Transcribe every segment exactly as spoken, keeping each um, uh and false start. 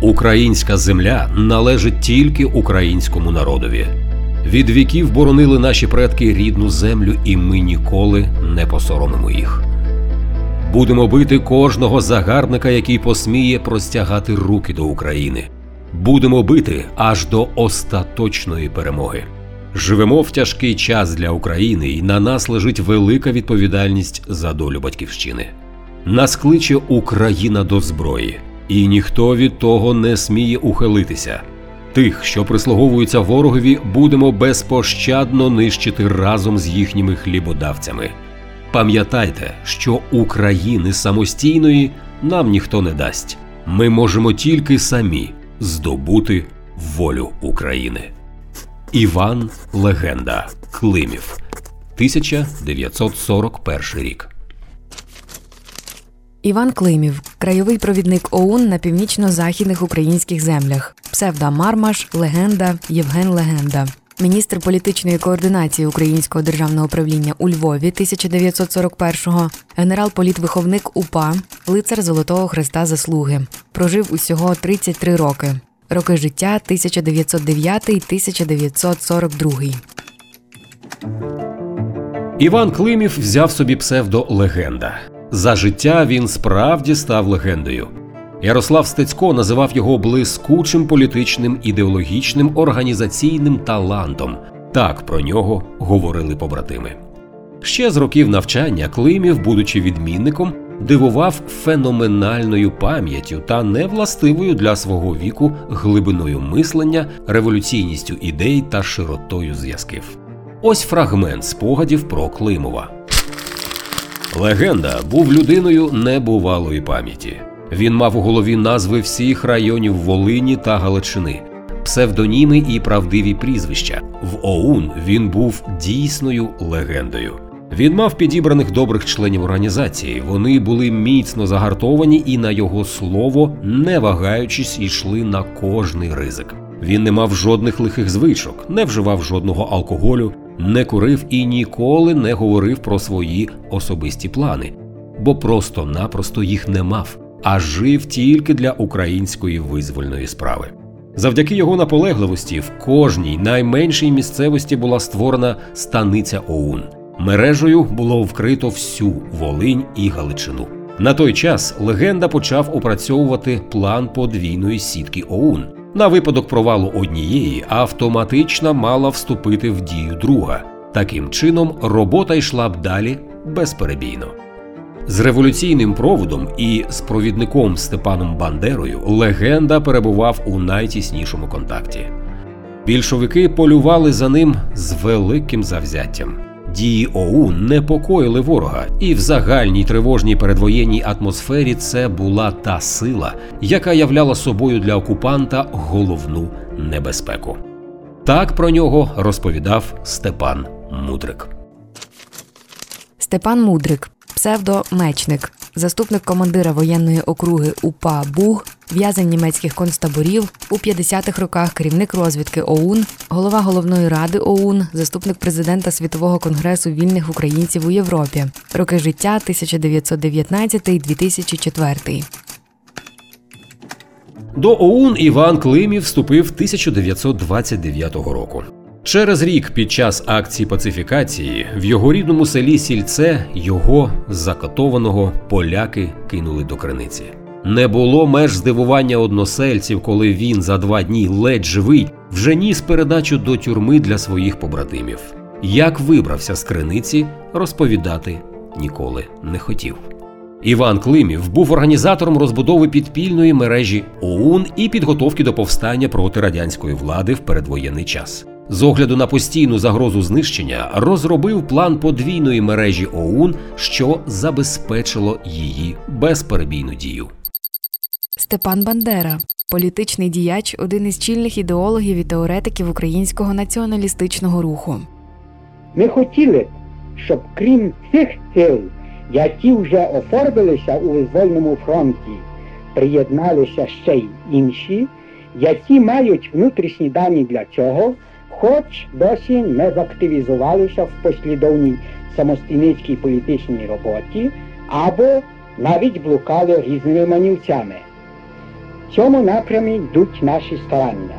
Українська земля належить тільки українському народові. Від віків боронили наші предки рідну землю, і ми ніколи не посоромимо їх. Будемо бити кожного загарбника, який посміє простягати руки до України. Будемо бити аж до остаточної перемоги. Живемо в тяжкий час для України, і на нас лежить велика відповідальність за долю батьківщини. Нас кличе Україна до зброї, і ніхто від того не сміє ухилитися. Тих, що прислуговуються ворогові, будемо безпощадно нищити разом з їхніми хлібодавцями. Пам'ятайте, що України самостійної нам ніхто не дасть. Ми можемо тільки самі здобути волю України. Іван Легенда. Климів. тисяча дев'ятсот сорок перший рік. Іван Климів – краєвий провідник ОУН на північно-західних українських землях. Псевдо Мармаш, Легенда, Євген Легенда. Міністр політичної координації Українського державного правління у Львові тисяча дев'ятсот сорок першого, генерал-політвиховник УПА, лицар Золотого Хреста Заслуги. Прожив усього тридцять три роки. Роки життя тисяча дев'ятсот дев'ятий - тисяча дев'ятсот сорок другий. Іван Климів взяв собі псевдо Легенда. За життя він справді став легендою. Ярослав Стецько називав його блискучим політичним, ідеологічним, організаційним талантом. Так про нього говорили побратими. Ще з років навчання Климів, будучи відмінником, дивував феноменальною пам'яттю та невластивою для свого віку глибиною мислення, революційністю ідей та широтою зв'язків. Ось фрагмент спогадів про Климова. Легенда був людиною небувалої пам'яті. Він мав у голові назви всіх районів Волині та Галичини, псевдоніми і правдиві прізвища. В ОУН він був дійсною легендою. Він мав підібраних добрих членів організації, вони були міцно загартовані і на його слово, не вагаючись, йшли на кожний ризик. Він не мав жодних лихих звичок, не вживав жодного алкоголю, не курив і ніколи не говорив про свої особисті плани, бо просто-напросто їх не мав, а жив тільки для української визвольної справи. Завдяки його наполегливості в кожній найменшій місцевості була створена станиця ОУН. Мережею було вкрито всю Волинь і Галичину. На той час Легенда почав опрацьовувати план подвійної сітки ОУН. На випадок провалу однієї автоматично мала вступити в дію друга. Таким чином, робота йшла б далі безперебійно. З революційним проводом і з провідником Степаном Бандерою Легенда перебував у найтіснішому контакті. Більшовики полювали за ним з великим завзяттям. Дії ОУН непокоїли ворога, і в загальній тривожній передвоєнній атмосфері це була та сила, яка являла собою для окупанта головну небезпеку. Так про нього розповідав Степан Мудрик. Степан Мудрик, псевдо Мечник, заступник командира воєнної округи УПА Буг, в'язень німецьких концтаборів, у п'ятдесятих роках керівник розвідки ОУН, голова головної ради ОУН, заступник президента Світового конгресу вільних українців у Європі. Роки життя тисяча дев'ятсот дев'ятнадцятий - дві тисячі четвертий. До ОУН Іван Климів вступив тисяча дев'ятсот двадцять дев'ятого року. Через рік під час акції пацифікації в його рідному селі Сільце його, закатованого, поляки кинули до криниці. Не було меж здивування односельців, коли він за два дні ледь живий вже ніс передачу до тюрми для своїх побратимів. Як вибрався з криниці, розповідати ніколи не хотів. Іван Климів був організатором розбудови підпільної мережі ОУН і підготовки до повстання проти радянської влади в передвоєнний час. З огляду на постійну загрозу знищення розробив план подвійної мережі ОУН, що забезпечило її безперебійну дію. Степан Бандера – політичний діяч, один із чільних ідеологів і теоретиків українського націоналістичного руху. Ми хотіли, щоб крім цих сил, які вже оформилися у визвольному фронті, приєдналися ще й інші, які мають внутрішні дані для цього, хоч досі не заактивізувалися в послідовній самостійницькій політичній роботі або навіть блукали різними манівцями. В цьому напрямі йдуть наші старання.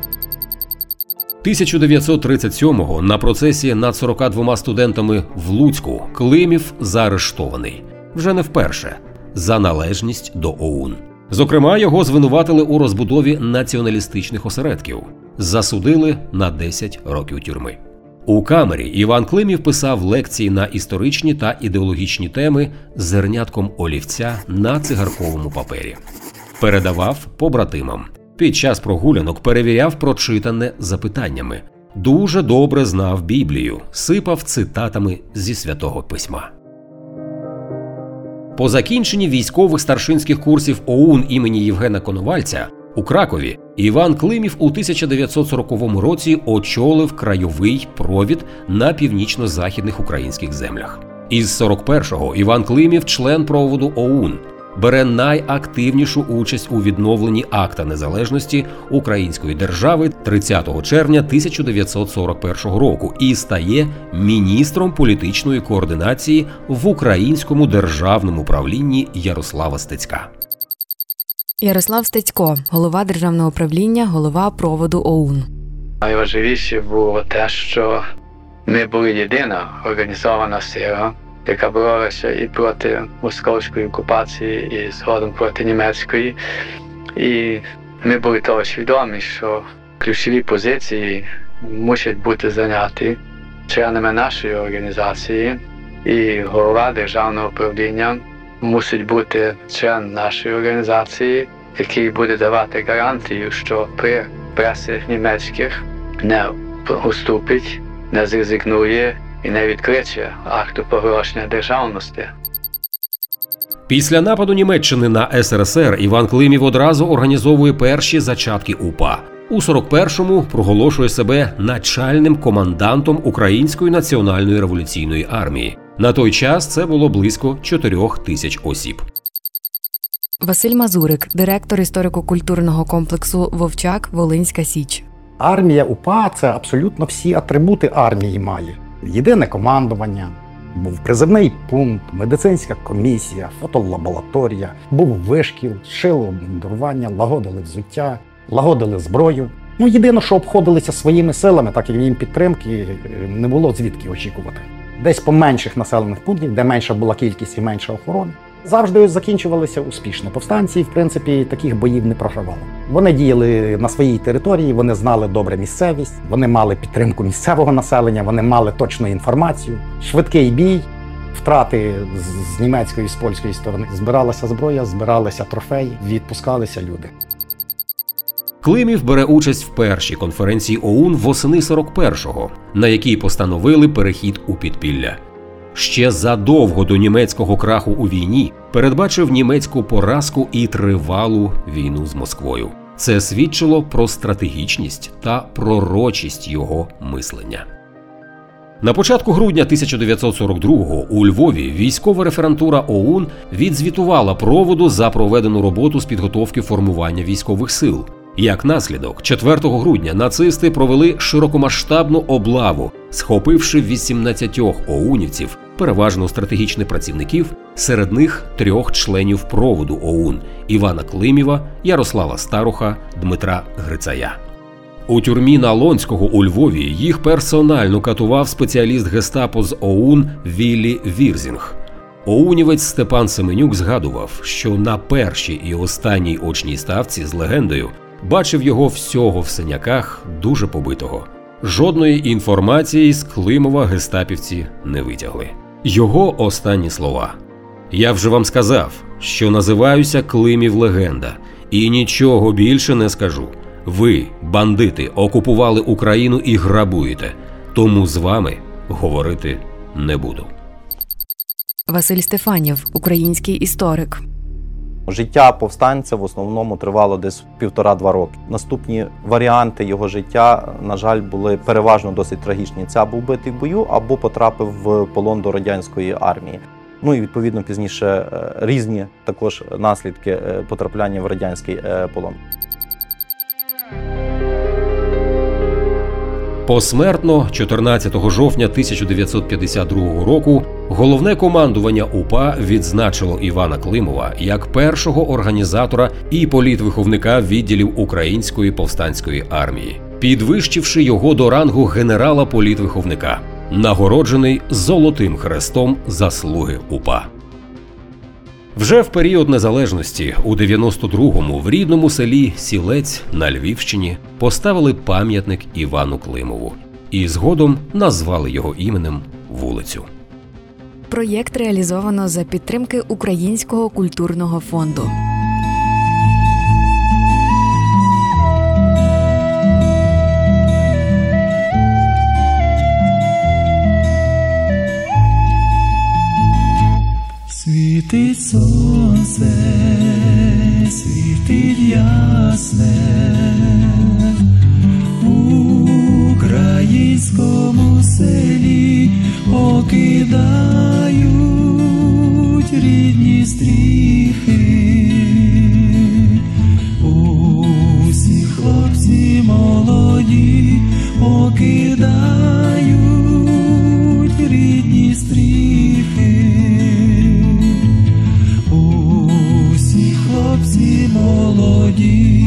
тисяча дев'ятсот тридцять сьомого на процесі над сорока двома студентами в Луцьку Климів заарештований. Вже не вперше. За належність до ОУН. Зокрема, його звинуватили у розбудові націоналістичних осередків. Засудили на десять років тюрми. У камері Іван Климів писав лекції на історичні та ідеологічні теми з зернятком олівця на цигарковому папері. Передавав побратимам. Під час прогулянок перевіряв прочитане запитаннями. Дуже добре знав Біблію, сипав цитатами зі Святого Письма. По закінченні військових старшинських курсів ОУН імені Євгена Коновальця у Кракові Іван Климів у тисяча дев'ятсот сороковому році очолив крайовий провід на північно-західних українських землях. Із сорок першого Іван Климів – член проводу ОУН. Бере найактивнішу участь у відновленні акта незалежності Української держави тридцятого червня тисяча дев'ятсот сорок першого року і стає міністром політичної координації в Українському державному правлінні Ярослава Стецька. Ярослав Стецько, голова державного правління, голова проводу ОУН. Найважливіше було те, що ми були єдина організована сила, яка боролася і проти московської окупації, і згодом проти німецької. І ми були того свідомі, що ключові позиції мусять бути зайняті членами нашої організації, і голова державного управління мусить бути член нашої організації, який буде давати гарантію, що при пресах німецьких не уступить, не зрезигнує і не відкличе акту проголошення державності. Після нападу Німеччини на ес ер ес ер Іван Климів одразу організовує перші зачатки УПА. У сорок першому проголошує себе начальним командантом Української національної революційної армії. На той час це було близько чотирьох тисяч осіб. Василь Мазурик, директор історико-культурного комплексу «Вовчак. Волинська Січ». Армія УПА – це абсолютно всі атрибути армії має. Єдине командування, був призивний пункт, медицинська комісія, фотолабораторія, був вишкіл, шили обмундирування, лагодили взуття, лагодили зброю. Ну, єдине, що обходилися своїми силами, так як їм підтримки не було звідки очікувати. Десь по менших населених пунктах, де менша була кількість і менша охорона, завжди закінчувалися успішно. Повстанці, в принципі, таких боїв не програвали. Вони діяли на своїй території, вони знали добре місцевість, вони мали підтримку місцевого населення, вони мали точну інформацію. Швидкий бій, втрати з німецької, з польської сторони. Збиралася зброя, збиралися трофеї, відпускалися люди. Климів бере участь в першій конференції ОУН восени сорок першого, на якій постановили перехід у підпілля. Ще задовго до німецького краху у війні передбачив німецьку поразку і тривалу війну з Москвою. Це свідчило про стратегічність та пророчість його мислення. На початку грудня тисяча дев'ятсот сорок другого у Львові військова референтура ОУН відзвітувала проводу за проведену роботу з підготовки формування військових сил. Як наслідок, четвертого грудня нацисти провели широкомасштабну облаву, схопивши вісімнадцятьох оунівців, переважно стратегічних працівників, серед них трьох членів проводу ОУН – Івана Климєва, Ярослава Старуха, Дмитра Грицая. У тюрмі Налонського у Львові їх персонально катував спеціаліст гестапо з ОУН Віллі Вірзінг. Оунівець Степан Семенюк згадував, що на першій і останній очній ставці з легендою бачив його всього в синяках, дуже побитого. Жодної інформації з Климова гестапівці не витягли. Його останні слова. «Я вже вам сказав, що називаюся Климів легенда, і нічого більше не скажу. Ви, бандити, окупували Україну і грабуєте, тому з вами говорити не буду». Василь Стефанів, український історик. Життя повстанця в основному тривало десь півтора-два роки. Наступні варіанти його життя, на жаль, були переважно досить трагічні. Це або вбитий в бою, або потрапив в полон до радянської армії. Ну і відповідно пізніше різні також наслідки потрапляння в радянський полон. Посмертно, чотирнадцятого жовтня тисяча дев'ятсот п'ятдесят другого року, Головне командування УПА відзначило Івана Климова як першого організатора і політвиховника відділів Української повстанської армії, підвищивши його до рангу генерала-політвиховника, нагороджений Золотим Хрестом заслуги УПА. Вже в період незалежності у дев'яносто другому в рідному селі Сілець на Львівщині поставили пам'ятник Івану Климову і згодом назвали його іменем вулицю. Проєкт реалізовано за підтримки Українського культурного фонду. Світить сонце, світить ясне, в українському селі покидають рідні стріхи. Усі хлопці молоді покидають рідні стріхи. Хлопці молоді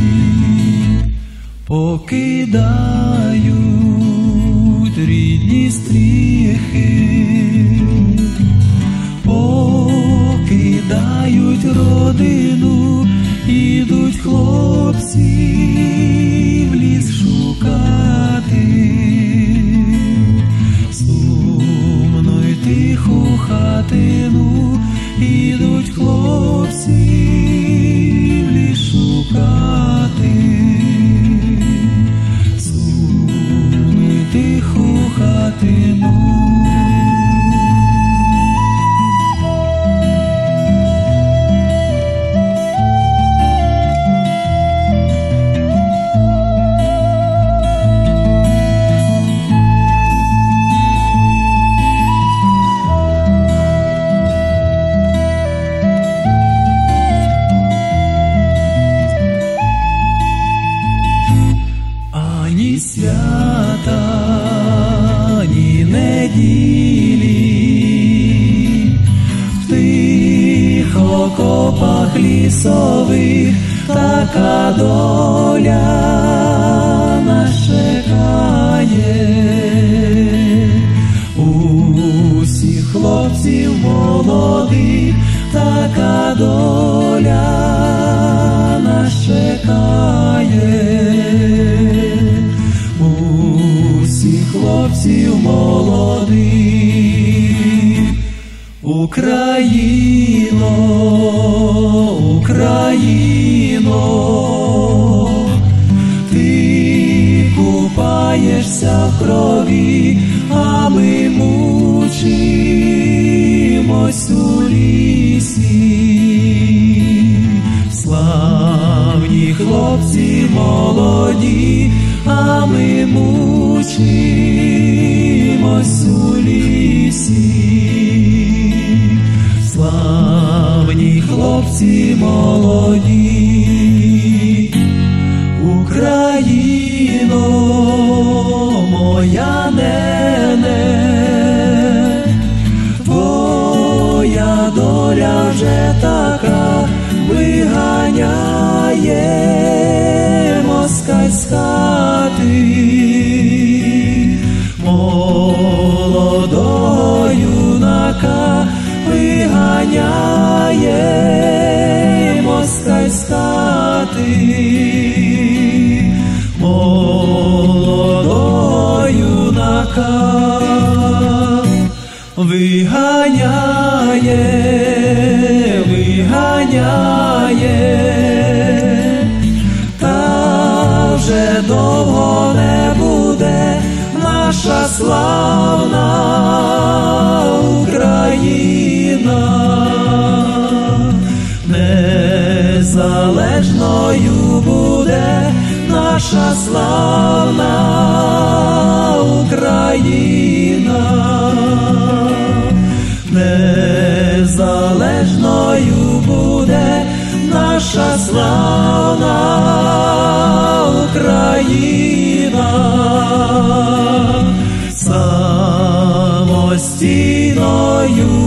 покидають рідні стріхи, покидають родину, ідуть хлопці в ліс шукати, сумну й тиху хатину, ідуть хлопці в ліс шукати, сумну й тиху хатину. Ні свята, ні неділі, в тих окопах лісових така доля нас чекає. Усіх хлопців молодих така доля нас чекає. Хлопців молодих, Україно, Україно, ти купаєшся в крові, а ми мучимось у лісі. Славні хлопці молоді, а ми мучимось у лісі. Славні хлопці молоді, Україно, моя нене, твоя доля вже така, виганяє москаль з хати. Молодого юнака виганяє москаль з хати. Молодого юнака виганяє, виганяє, та вже довго не буде наша славна Україна. Незалежною буде наша славна Україна. Незалежною буде наша славна Україна. Самостійною стіною